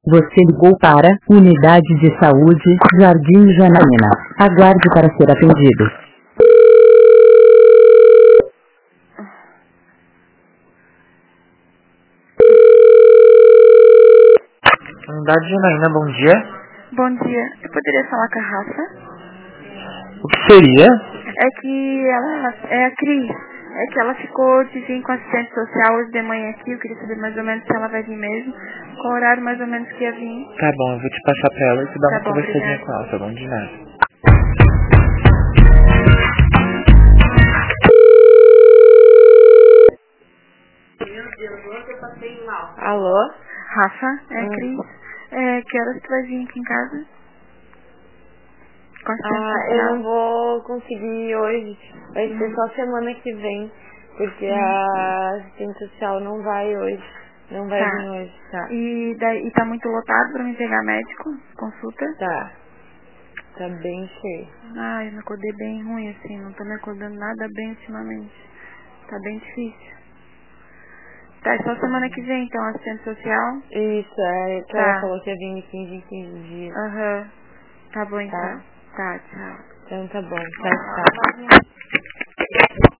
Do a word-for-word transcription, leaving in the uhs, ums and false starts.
Você ligou para Unidade de Saúde, Jardim Janaína. Aguarde para ser atendido. Unidade Janaína, bom dia. Bom dia. Eu poderia falar com a Rafa? O que seria? É que ela é a Cris. É que ela ficou de vir com assistente social hoje de manhã aqui. Eu queria saber mais ou menos se ela vai vir mesmo. Qual horário mais ou menos que ia vir. Tá bom, eu vou te passar pra ela e te dar Tá uma bom, conversadinha obrigada. com ela, tá bom? De nada. Alô? Rafa, é a Hum. Cris. É, que horas tu vai vir aqui em casa? Com assistente Ah, eu social? não vou conseguir hoje. Vai ser Hum. só semana que vem. Porque Hum. a assistente social não vai hoje. Não vai Tá. vir hoje, tá? E, daí, e tá muito lotado pra me pegar médico? Consulta? Tá. Tá bem cheio. Ai, eu me acordei bem ruim assim. Não tô me acordando nada bem ultimamente. Tá bem difícil. Tá, é só semana que vem então, assistente social? Isso, é que Tá. ela falou que ia vir em quinze em quinze dias. Aham. Tá bom então. Tá? Tá, tchau. Então tá bom. Tchau, tchau.